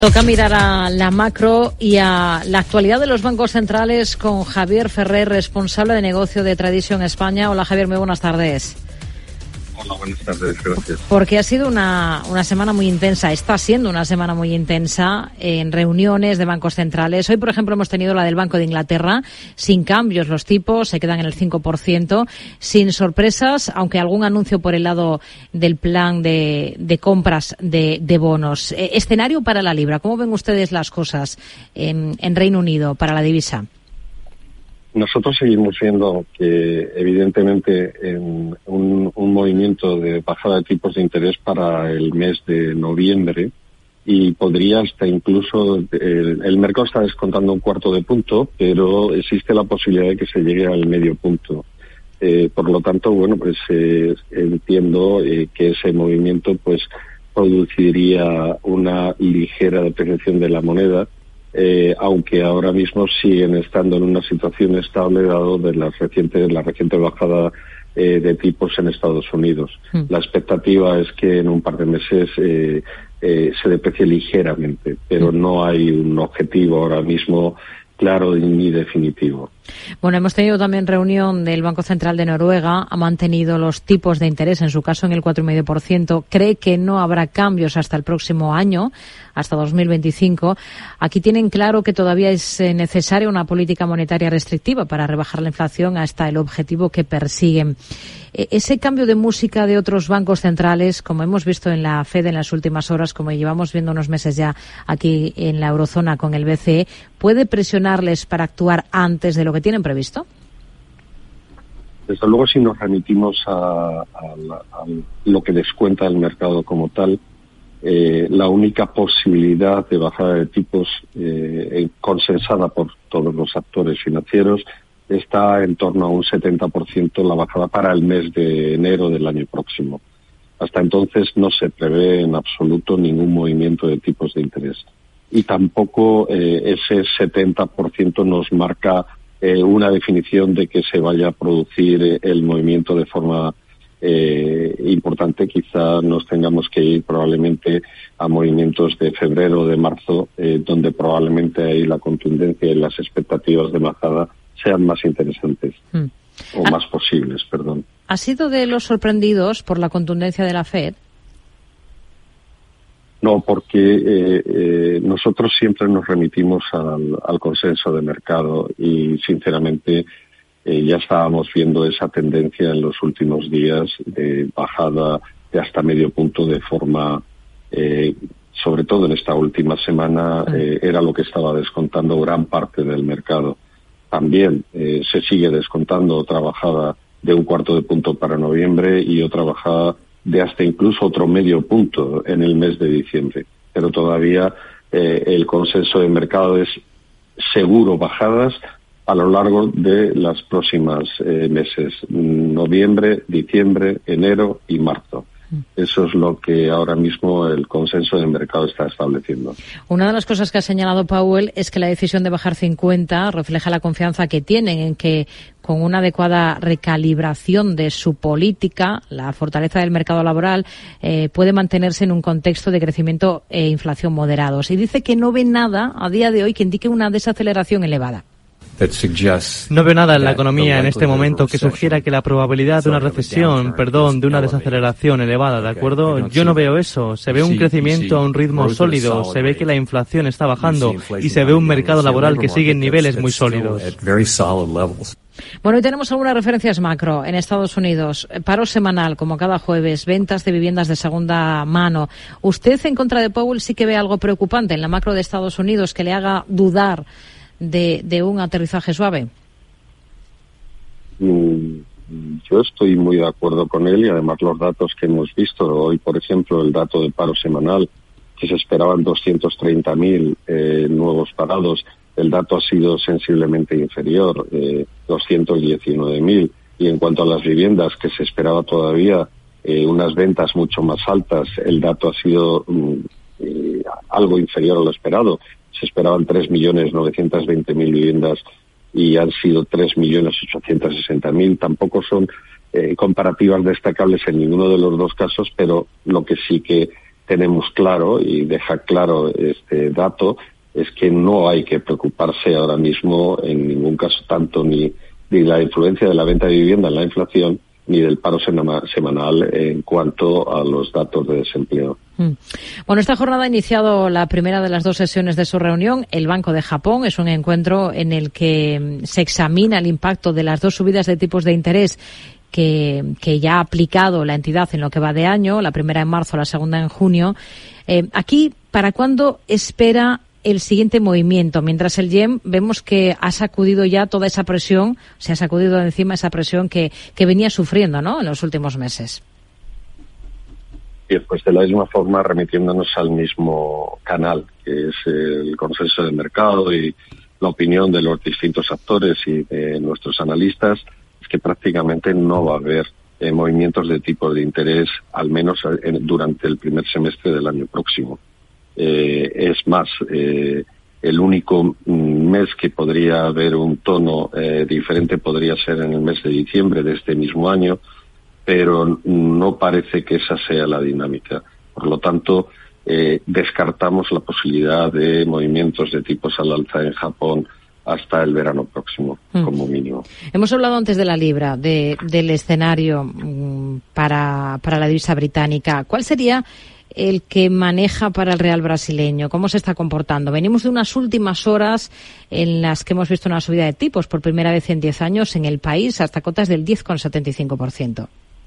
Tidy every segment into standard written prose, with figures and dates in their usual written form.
Toca mirar a la macro y a la actualidad de los bancos centrales con Javier Ferrer, responsable de negocio de Tradition España. Hola Javier, muy buenas tardes. Hola, buenas tardes, gracias. Porque ha sido una semana muy intensa, está siendo una semana muy intensa en reuniones de bancos centrales. Hoy, por ejemplo, hemos tenido la del Banco de Inglaterra, sin cambios los tipos, se quedan en el 5%, sin sorpresas, aunque algún anuncio por el lado del plan de compras de bonos. Escenario para la libra, ¿cómo ven ustedes las cosas en Reino Unido para la divisa? Nosotros seguimos viendo que, evidentemente, en un movimiento de bajada de tipos de interés para el mes de noviembre, y podría hasta incluso, el mercado está descontando 1/4 de punto, pero existe la posibilidad de que se llegue al medio punto. Por lo tanto, bueno, pues entiendo que ese movimiento pues produciría una ligera depreciación de la moneda, aunque ahora mismo siguen estando en una situación estable dado de la reciente bajada de tipos en Estados Unidos. La expectativa es que en un par de meses se deprecie ligeramente, pero no hay un objetivo ahora mismo claro ni definitivo. Bueno, hemos tenido también reunión del Banco Central de Noruega, ha mantenido los tipos de interés, en su caso en el 4,5%, cree que no habrá cambios hasta el próximo año, hasta 2025. Aquí tienen claro que todavía es necesaria una política monetaria restrictiva para rebajar la inflación hasta el objetivo que persiguen. Ese cambio de música de otros bancos centrales, como hemos visto en la Fed en las últimas horas, como llevamos viendo unos meses ya aquí en la eurozona con el BCE, ¿puede presionarles para actuar antes de lo que tienen previsto? Desde luego, si nos remitimos a lo que descuenta el mercado como tal, la única posibilidad de bajada de tipos consensada por todos los actores financieros está en torno a un 70% la bajada para el mes de enero del año próximo. Hasta entonces no se prevé en absoluto ningún movimiento de tipos de interés. Y tampoco ese 70% nos marca una definición de que se vaya a producir el movimiento de forma importante. Quizá nos tengamos que ir probablemente a movimientos de febrero o de marzo, donde probablemente ahí la contundencia y las expectativas de bajada sean más interesantes o más posibles, perdón. ¿Ha sido de los sorprendidos por la contundencia de la Fed? No, porque nosotros siempre nos remitimos al consenso de mercado y, sinceramente, ya estábamos viendo esa tendencia en los últimos días de bajada de hasta medio punto de forma, sobre todo en esta última semana, era lo que estaba descontando gran parte del mercado. También se sigue descontando otra bajada de 1/4 de punto para noviembre y otra bajada de hasta incluso otro medio punto en el mes de diciembre. Pero todavía el consenso de mercado es seguro bajadas a lo largo de las próximas meses, noviembre, diciembre, enero y marzo. Eso es lo que ahora mismo el consenso del mercado está estableciendo. Una de las cosas que ha señalado Powell es que la decisión de bajar 50 refleja la confianza que tienen en que con una adecuada recalibración de su política, la fortaleza del mercado laboral puede mantenerse en un contexto de crecimiento e inflación moderados. Y dice que no ve nada a día de hoy que indique una desaceleración elevada. No veo nada en la economía en este momento que sugiera que la probabilidad de una recesión, de una desaceleración elevada, ¿de acuerdo? Yo no veo eso. Se ve un crecimiento a un ritmo sólido, se ve que la inflación está bajando y se ve un mercado laboral que sigue en niveles muy sólidos. Bueno, hoy tenemos algunas referencias macro en Estados Unidos. Paro semanal, como cada jueves, ventas de viviendas de segunda mano. ¿Usted, en contra de Powell, sí que ve algo preocupante en la macro de Estados Unidos que le haga dudar de un aterrizaje suave? Yo estoy muy de acuerdo con él y además los datos que hemos visto hoy, por ejemplo, el dato de paro semanal, que se esperaban 230.000 nuevos parados, el dato ha sido sensiblemente inferior, 219.000. Y en cuanto a las viviendas, que se esperaba todavía unas ventas mucho más altas, el dato ha sido algo inferior a lo esperado. Se esperaban 3.920.000 viviendas y han sido 3.860.000. Tampoco son comparativas destacables en ninguno de los dos casos, pero lo que sí que tenemos claro y deja claro este dato es que no hay que preocuparse ahora mismo en ningún caso tanto ni de la influencia de la venta de vivienda en la inflación ni del paro semanal en cuanto a los datos de desempleo. Bueno, esta jornada ha iniciado la primera de las 2 sesiones de su reunión. El Banco de Japón es un encuentro en el que se examina el impacto de las 2 subidas de tipos de interés que ya ha aplicado la entidad en lo que va de año, la primera en marzo, la segunda en junio. Aquí, ¿para cuándo espera el siguiente movimiento? Mientras el yen vemos que ha sacudido ya toda esa presión, se ha sacudido de encima esa presión que venía sufriendo, ¿no?, en los últimos meses. Y pues de la misma forma remitiéndonos al mismo canal, que es el consenso del mercado y la opinión de los distintos actores y de nuestros analistas, es que prácticamente no va a haber movimientos de tipo de interés, al menos durante el primer semestre del año próximo. Es más, el único mes que podría haber un tono diferente podría ser en el mes de diciembre de este mismo año, pero no parece que esa sea la dinámica. Por lo tanto, descartamos la posibilidad de movimientos de tipos al alza en Japón hasta el verano próximo, como mínimo. Hemos hablado antes de la libra, del escenario para la divisa británica. ¿Cuál sería el que maneja para el real brasileño? ¿Cómo se está comportando? Venimos de unas últimas horas en las que hemos visto una subida de tipos por primera vez en 10 años en el país, hasta cotas del 10,75%.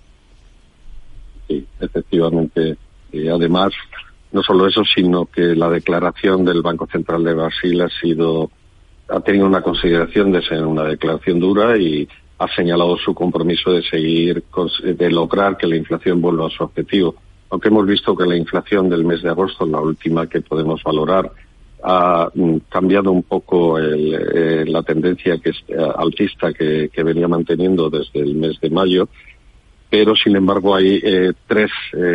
Sí, efectivamente. Y además, no solo eso, sino que la declaración del Banco Central de Brasil ha tenido una consideración de ser una declaración dura y ha señalado su compromiso de lograr que la inflación vuelva a su objetivo. Aunque hemos visto que la inflación del mes de agosto, la última que podemos valorar, ha cambiado un poco la tendencia alcista que venía manteniendo desde el mes de mayo, pero sin embargo hay tres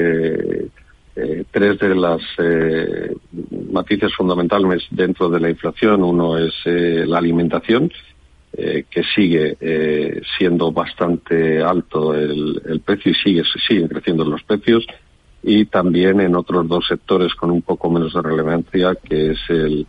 de las matices fundamentales dentro de la inflación. Uno es la alimentación, que sigue siendo bastante alto el precio y siguen creciendo los precios, y también en otros 2 sectores con un poco menos de relevancia, que es el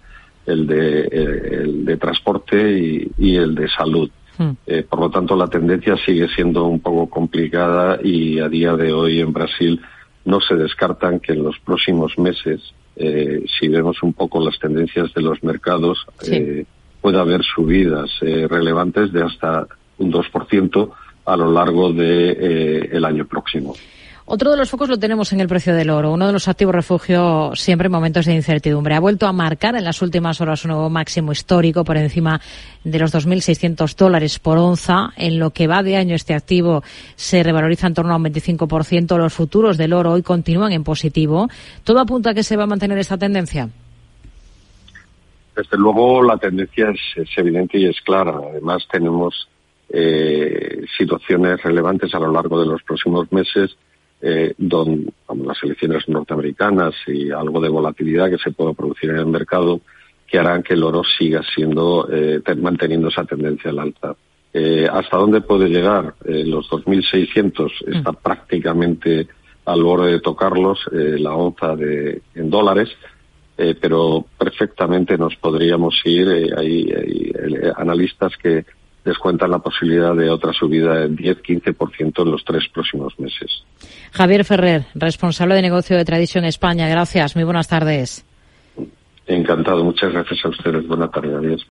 de transporte y el de salud. Por lo tanto, la tendencia sigue siendo un poco complicada y a día de hoy en Brasil no se descartan que en los próximos meses, si vemos un poco las tendencias de los mercados, pueda haber subidas relevantes de hasta un 2% a lo largo el año próximo. Otro de los focos lo tenemos en el precio del oro, uno de los activos refugio siempre en momentos de incertidumbre. Ha vuelto a marcar en las últimas horas un nuevo máximo histórico por encima de los $2.600 por onza. En lo que va de año este activo se revaloriza en torno a un 25%. Los futuros del oro hoy continúan en positivo. ¿Todo apunta a que se va a mantener esta tendencia? Desde luego la tendencia es evidente y es clara. Además tenemos situaciones relevantes a lo largo de los próximos meses, donde las elecciones norteamericanas y algo de volatilidad que se pueda producir en el mercado, que harán que el oro siga siendo manteniendo esa tendencia al alza. ¿Hasta dónde puede llegar? Los 2.600 está prácticamente al borde de tocarlos, la onza en dólares, pero perfectamente nos podríamos ir. Hay analistas que descuentan la posibilidad de otra subida del 10-15% en los 3 próximos meses. Javier Ferrer, responsable de negocio de Tradition España. Gracias, muy buenas tardes. Encantado, muchas gracias a ustedes. Buenas tardes, adiós.